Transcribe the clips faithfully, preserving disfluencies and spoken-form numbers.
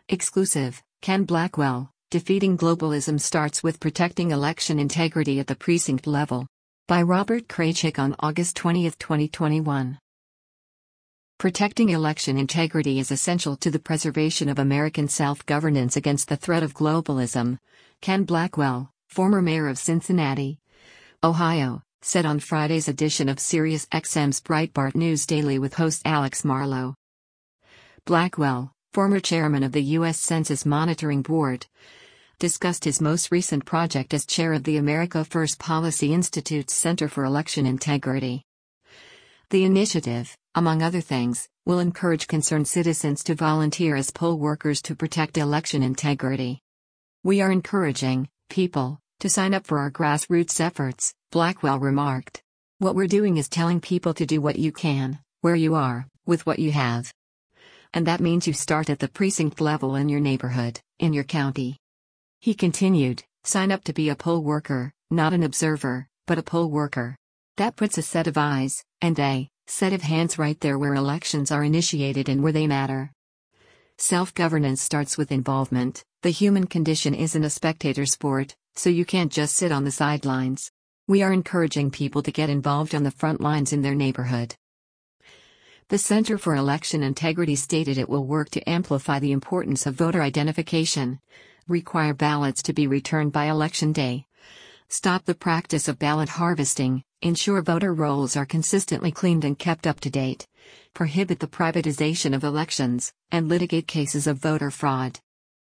Exclusive, Ken Blackwell, defeating globalism starts with protecting election integrity at the precinct level. By Robert Kraychik on August twentieth, twenty twenty-one. Protecting election integrity is essential to the preservation of American self-governance against the threat of globalism, Ken Blackwell, former mayor of Cincinnati, Ohio, said on Friday's edition of SiriusXM's Breitbart News Daily with host Alex Marlow. Blackwell, former chairman of the U S Census Monitoring Board, discussed his most recent project as chair of the America First Policy Institute's Center for Election Integrity. The initiative, among other things, will encourage concerned citizens to volunteer as poll workers to protect election integrity. We are encouraging people to sign up for our grassroots efforts, Blackwell remarked. What we're doing is telling people to do what you can, where you are, with what you have. And that means you start at the precinct level in your neighborhood, in your county. He continued, sign up to be a poll worker, not an observer, but a poll worker. That puts a set of eyes, and a set of hands right there where elections are initiated and where they matter. Self-governance starts with involvement. The human condition isn't a spectator sport, so you can't just sit on the sidelines. We are encouraging people to get involved on the front lines in their neighborhood. The Center for Election Integrity stated it will work to amplify the importance of voter identification, require ballots to be returned by Election Day, stop the practice of ballot harvesting, ensure voter rolls are consistently cleaned and kept up to date, prohibit the privatization of elections, and litigate cases of voter fraud.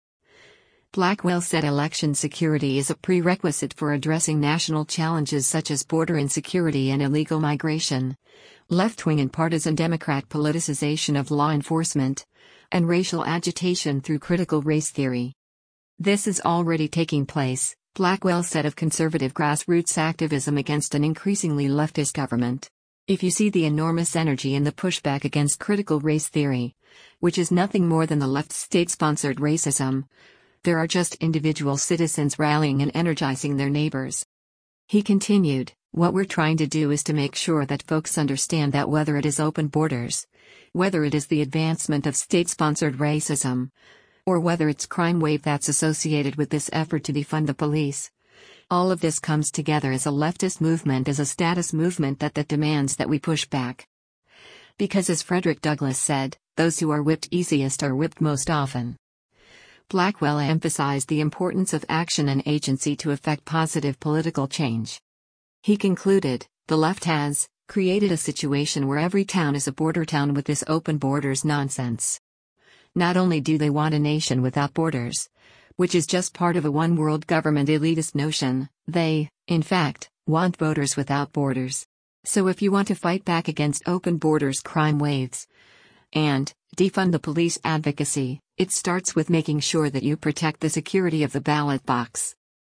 Blackwell said election security is a prerequisite for addressing national challenges such as border insecurity and illegal migration, left-wing and partisan Democrat politicization of law enforcement, and racial agitation through critical race theory. This is already taking place, Blackwell said of conservative grassroots activism against an increasingly leftist government. If you see the enormous energy in the pushback against critical race theory, which is nothing more than the left's state-sponsored racism, there are just individual citizens rallying and energizing their neighbors. He continued, what we're trying to do is to make sure that folks understand that whether it is open borders, whether it is the advancement of state-sponsored racism, or whether it's crime wave that's associated with this effort to defund the police, all of this comes together as a leftist movement, as a status movement that, that demands that we push back. Because as Frederick Douglass said, those who are whipped easiest are whipped most often. Blackwell emphasized the importance of action and agency to effect positive political change. He concluded, the left has created a situation where every town is a border town with this open borders nonsense. Not only do they want a nation without borders, which is just part of a one-world government elitist notion, they, in fact, want voters without borders. So if you want to fight back against open borders crime waves and defund the police advocacy, it starts with making sure that you protect the security of the ballot box.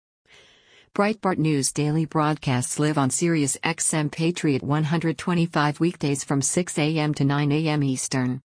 Breitbart News Daily broadcasts live on SiriusXM Patriot one twenty-five weekdays from six a m to nine a m Eastern.